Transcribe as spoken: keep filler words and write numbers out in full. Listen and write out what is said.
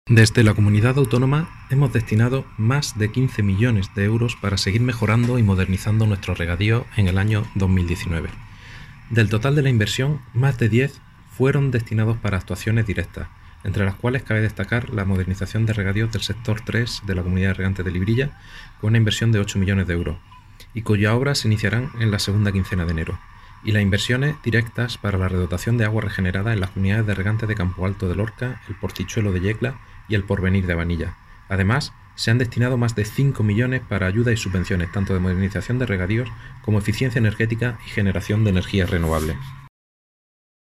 Desde la comunidad autónoma hemos destinado más de quince millones de euros para seguir mejorando y modernizando nuestro regadío en el año dos mil diecinueve. Del total de la inversión, más de diez fueron destinados para actuaciones directas, entre las cuales cabe destacar la modernización de regadíos del sector tres de la Comunidad de Regantes de Librilla, con una inversión de ocho millones de euros, y cuyas obras se iniciarán en la segunda quincena de enero, y las inversiones directas para la redotación de agua regenerada en las comunidades de regantes de Campo Alto de Lorca, el Portichuelo de Yecla y el Porvenir de Vanilla. Además, se han destinado más de cinco millones para ayudas y subvenciones tanto de modernización de regadíos como eficiencia energética y generación de energías renovables.